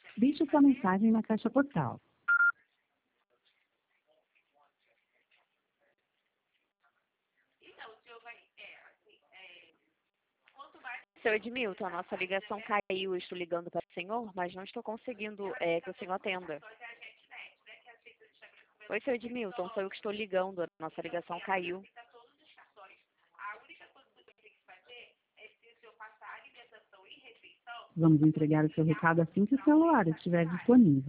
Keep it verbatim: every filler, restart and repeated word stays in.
Deixe sua mensagem na caixa postal. Seu Edmilton, a nossa ligação caiu. Eu estou ligando para o senhor, mas não estou conseguindo é, que o senhor atenda. Oi, seu Edmilton, sou eu que estou ligando. A nossa ligação caiu. Vamos entregar o seu recado assim que o celular estiver disponível.